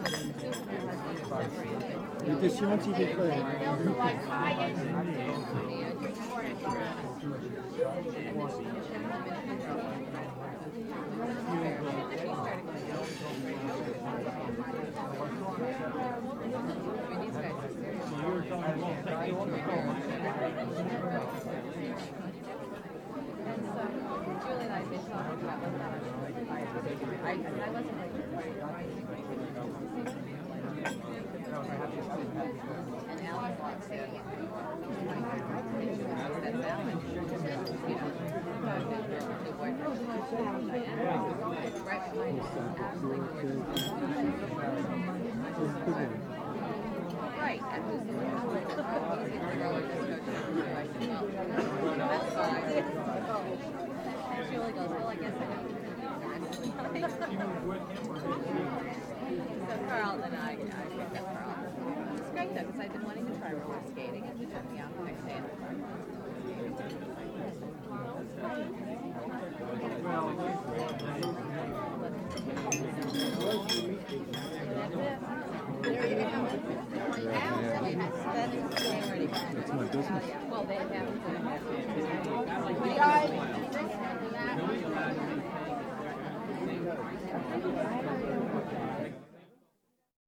Il était si motivé que ça. Julie and I have been talking about what I wasn't and Alan's like saying it. That's Alan. You know, the boyfriend. Right behind us. Absolutely. Right. And who's the one? He's the roller coaster. That's fine. Julie goes, well, I guess I have to do the rest of the night. So Carl and I picked up Carl. It's great though, because I've been wanting to try roller skating, and he took me out the next day in the park.